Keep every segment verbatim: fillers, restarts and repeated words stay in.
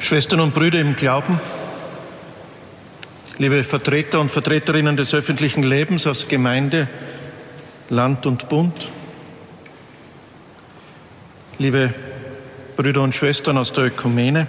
Schwestern und Brüder im Glauben, liebe Vertreter und Vertreterinnen des öffentlichen Lebens aus Gemeinde, Land und Bund, liebe Brüder und Schwestern aus der Ökumene,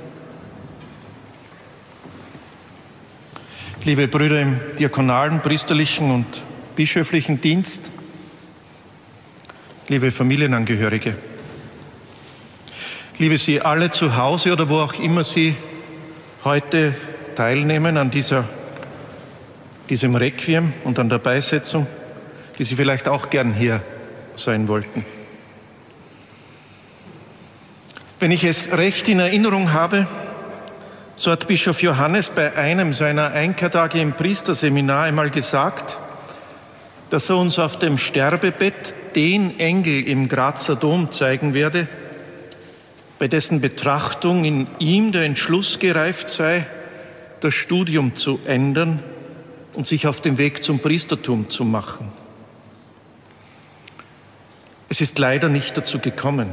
liebe Brüder im diakonalen, priesterlichen und bischöflichen Dienst, liebe Familienangehörige, liebe Sie alle zu Hause oder wo auch immer Sie heute teilnehmen an dieser, diesem Requiem und an der Beisetzung, die Sie vielleicht auch gern hier sein wollten. Wenn ich es recht in Erinnerung habe, so hat Bischof Johannes bei einem seiner Einkehrtage im Priesterseminar einmal gesagt, dass er uns auf dem Sterbebett den Engel im Grazer Dom zeigen werde, bei dessen Betrachtung in ihm der Entschluss gereift sei, das Studium zu ändern und sich auf den Weg zum Priestertum zu machen. Es ist leider nicht dazu gekommen.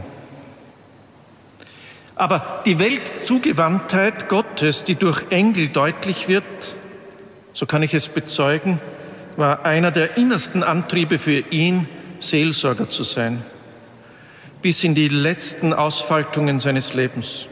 Aber die Weltzugewandtheit Gottes, die durch Engel deutlich wird, so kann ich es bezeugen, war einer der innersten Antriebe für ihn, Seelsorger zu sein, bis in die letzten Ausfaltungen seines Lebens.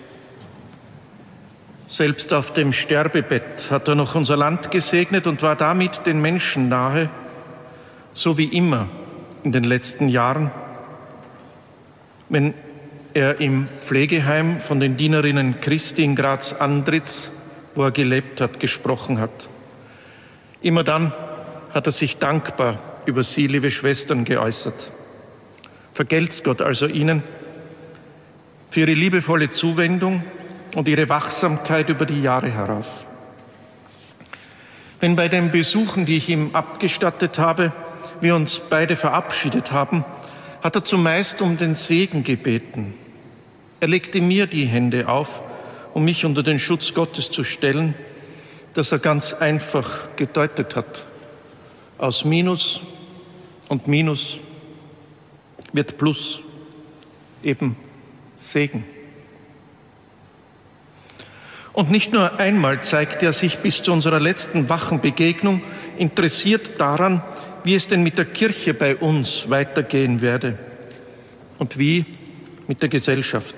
Selbst auf dem Sterbebett hat er noch unser Land gesegnet und war damit den Menschen nahe, so wie immer in den letzten Jahren, wenn er im Pflegeheim von den Dienerinnen Christi in Graz-Andritz, wo er gelebt hat, gesprochen hat. Immer dann hat er sich dankbar über Sie, liebe Schwestern, geäußert. Vergelt's Gott also Ihnen für Ihre liebevolle Zuwendung und Ihre Wachsamkeit über die Jahre herauf. Wenn bei den Besuchen, die ich ihm abgestattet habe, wir uns beide verabschiedet haben, hat er zumeist um den Segen gebeten. Er legte mir die Hände auf, um mich unter den Schutz Gottes zu stellen, das er ganz einfach gedeutet hat. Aus Minus und Minus wird Plus, eben Segen. Und nicht nur einmal zeigte er sich bis zu unserer letzten wachen Begegnung interessiert daran, wie es denn mit der Kirche bei uns weitergehen werde und wie mit der Gesellschaft.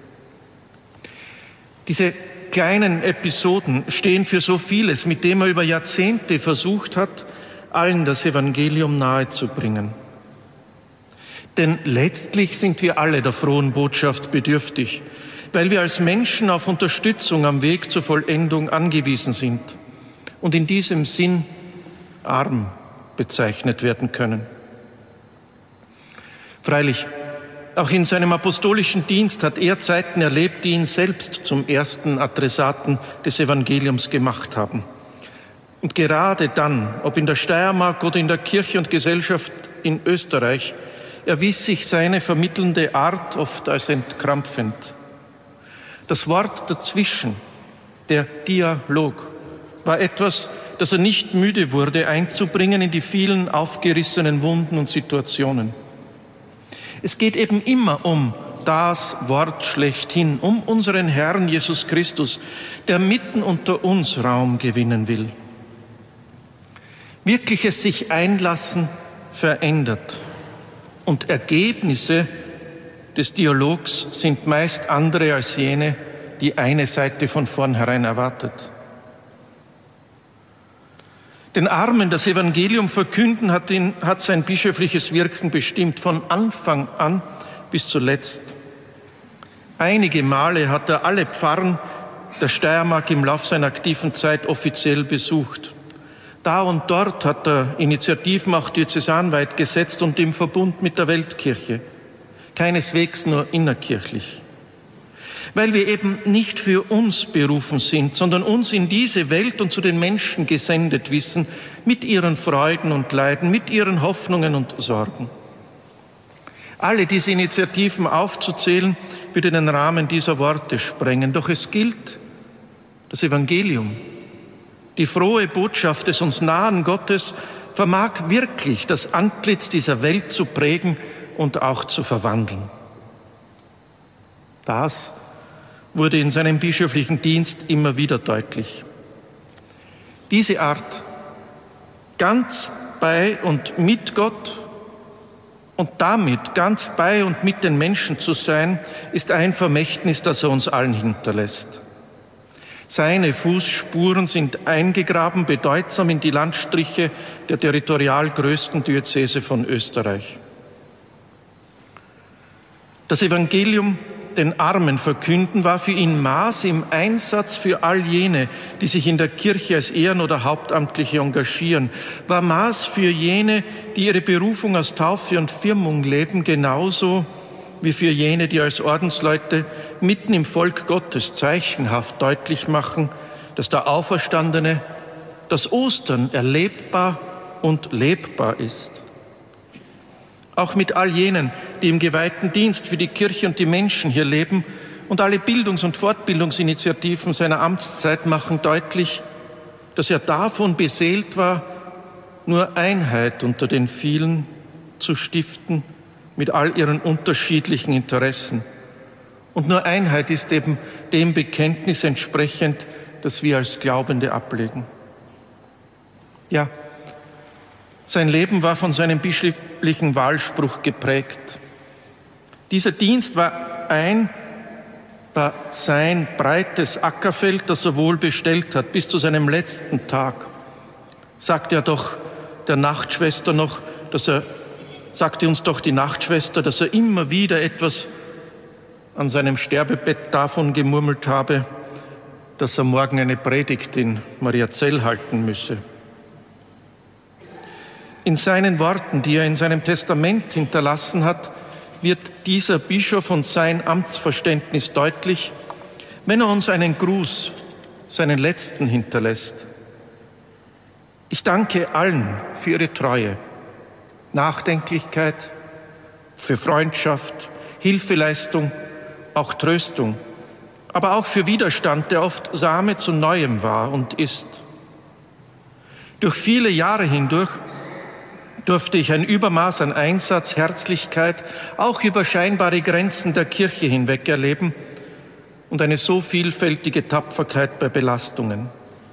Diese kleinen Episoden stehen für so vieles, mit dem er über Jahrzehnte versucht hat, allen das Evangelium nahezubringen. Denn letztlich sind wir alle der frohen Botschaft bedürftig, weil wir als Menschen auf Unterstützung am Weg zur Vollendung angewiesen sind und in diesem Sinn arm bezeichnet werden können. Freilich, auch in seinem apostolischen Dienst hat er Zeiten erlebt, die ihn selbst zum ersten Adressaten des Evangeliums gemacht haben. Und gerade dann, ob in der Steiermark oder in der Kirche und Gesellschaft in Österreich, erwies sich seine vermittelnde Art oft als entkrampfend. Das Wort dazwischen, der Dialog, war etwas, das er nicht müde wurde einzubringen in die vielen aufgerissenen Wunden und Situationen. Es geht eben immer um das Wort schlechthin, um unseren Herrn Jesus Christus, der mitten unter uns Raum gewinnen will. Wirkliches sich einlassen verändert. Und Ergebnisse des Dialogs sind meist andere als jene, die eine Seite von vornherein erwartet. Den Armen das Evangelium verkünden hat, ihn, hat sein bischöfliches Wirken bestimmt, von Anfang an bis zuletzt. Einige Male hat er alle Pfarren der Steiermark im Lauf seiner aktiven Zeit offiziell besucht. Da und dort hat er Initiativen auch diözesanweit gesetzt und im Verbund mit der Weltkirche. Keineswegs nur innerkirchlich. Weil wir eben nicht für uns berufen sind, sondern uns in diese Welt und zu den Menschen gesendet wissen, mit ihren Freuden und Leiden, mit ihren Hoffnungen und Sorgen. Alle diese Initiativen aufzuzählen, würde den Rahmen dieser Worte sprengen. Doch es gilt das Evangelium. Die frohe Botschaft des uns nahen Gottes vermag wirklich das Antlitz dieser Welt zu prägen und auch zu verwandeln. Das wurde in seinem bischöflichen Dienst immer wieder deutlich. Diese Art, ganz bei und mit Gott und damit ganz bei und mit den Menschen zu sein, ist ein Vermächtnis, das er uns allen hinterlässt. Seine Fußspuren sind eingegraben, bedeutsam in die Landstriche der territorial größten Diözese von Österreich. Das Evangelium den Armen verkünden war für ihn Maß im Einsatz für all jene, die sich in der Kirche als Ehren- oder Hauptamtliche engagieren, war Maß für jene, die ihre Berufung aus Taufe und Firmung leben, genauso wie für jene, die als Ordensleute mitten im Volk Gottes zeichenhaft deutlich machen, dass der Auferstandene, das Ostern erlebbar und lebbar ist. Auch mit all jenen, die im geweihten Dienst für die Kirche und die Menschen hier leben und alle Bildungs- und Fortbildungsinitiativen seiner Amtszeit machen deutlich, dass er davon beseelt war, nur Einheit unter den vielen zu stiften, mit all ihren unterschiedlichen Interessen. Und nur Einheit ist eben dem Bekenntnis entsprechend, das wir als Glaubende ablegen. Ja, sein Leben war von seinem bischöflichen Wahlspruch geprägt. Dieser Dienst war ein, war sein breites Ackerfeld, das er wohl bestellt hat, bis zu seinem letzten Tag. Sagte er doch der Nachtschwester noch, dass er sagte uns doch die Nachtschwester, dass er immer wieder etwas an seinem Sterbebett davon gemurmelt habe, dass er morgen eine Predigt in Mariazell halten müsse. In seinen Worten, die er in seinem Testament hinterlassen hat, wird dieser Bischof und sein Amtsverständnis deutlich, wenn er uns einen Gruß, seinen letzten, hinterlässt. Ich danke allen für ihre Treue, Nachdenklichkeit, für Freundschaft, Hilfeleistung, auch Tröstung, aber auch für Widerstand, der oft Same zu Neuem war und ist. Durch viele Jahre hindurch durfte ich ein Übermaß an Einsatz, Herzlichkeit, auch über scheinbare Grenzen der Kirche hinweg erleben und eine so vielfältige Tapferkeit bei Belastungen.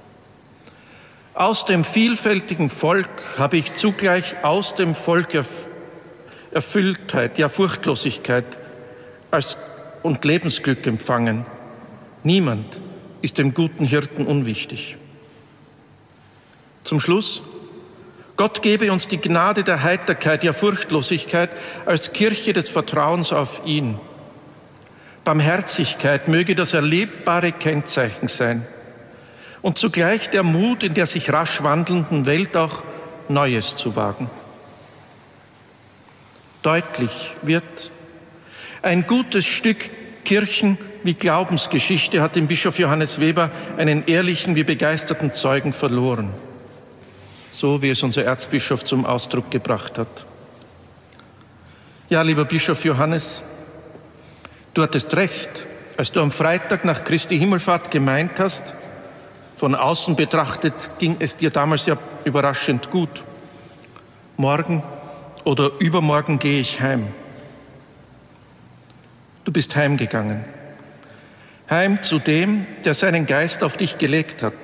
Aus dem vielfältigen Volk habe ich zugleich aus dem Volk Erf- Erfülltheit, ja Furchtlosigkeit als und Lebensglück empfangen. Niemand ist dem guten Hirten unwichtig. Zum Schluss: Gott gebe uns die Gnade der Heiterkeit, ja Furchtlosigkeit als Kirche des Vertrauens auf ihn. Barmherzigkeit möge das erlebbare Kennzeichen sein und zugleich der Mut, in der sich rasch wandelnden Welt auch Neues zu wagen. Deutlich wird, ein gutes Stück Kirchen- wie Glaubensgeschichte hat dem Bischof Johannes Weber einen ehrlichen wie begeisterten Zeugen verloren. So wie es unser Erzbischof zum Ausdruck gebracht hat. Ja, lieber Bischof Johannes, du hattest recht, als du am Freitag nach Christi Himmelfahrt gemeint hast, von außen betrachtet ging es dir damals ja überraschend gut. Morgen oder übermorgen gehe ich heim. Du bist heimgegangen. Heim zu dem, der seinen Geist auf dich gelegt hat.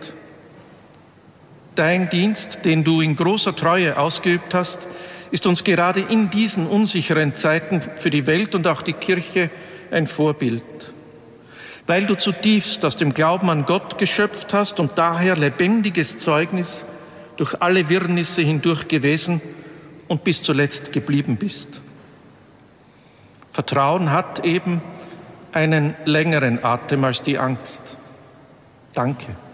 Dein Dienst, den du in großer Treue ausgeübt hast, ist uns gerade in diesen unsicheren Zeiten für die Welt und auch die Kirche ein Vorbild. Weil du zutiefst aus dem Glauben an Gott geschöpft hast und daher lebendiges Zeugnis durch alle Wirrnisse hindurch gewesen und bis zuletzt geblieben bist. Vertrauen hat eben einen längeren Atem als die Angst. Danke.